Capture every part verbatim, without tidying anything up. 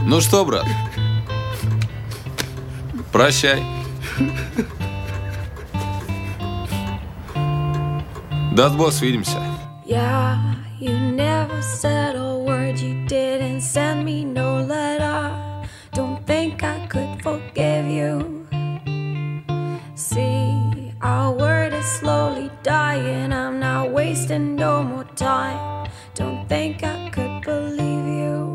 Ну что, брат, прощай. Даст Бог, свидимся. Yeah, you never said a word, you didn't send me no letter. Don't think I could forgive you. See, our word is slowly dying, I'm not wasting no more time. Don't think I could believe you.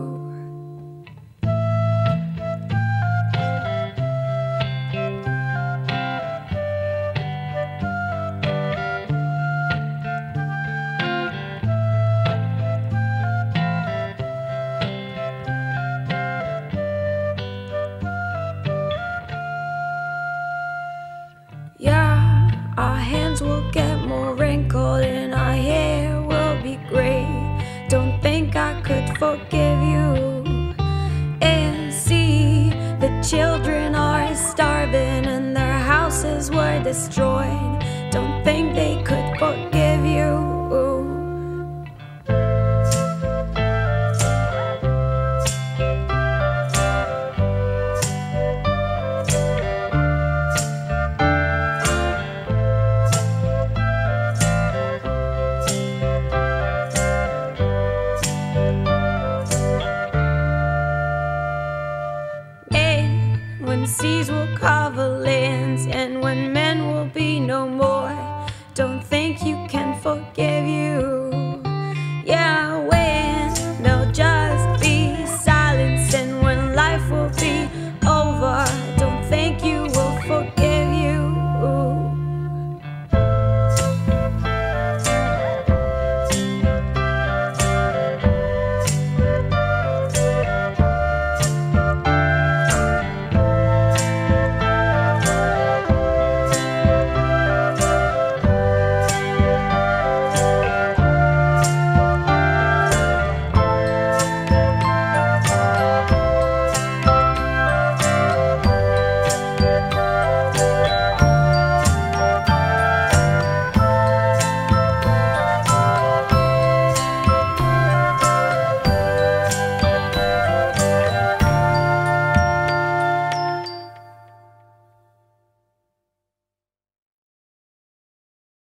Yeah, our hands will get more wrinkled and our hair will be gray. Don't think I could forgive you. And see, the children are starving and their houses were destroyed. Don't think they could forgive you. When seas will cover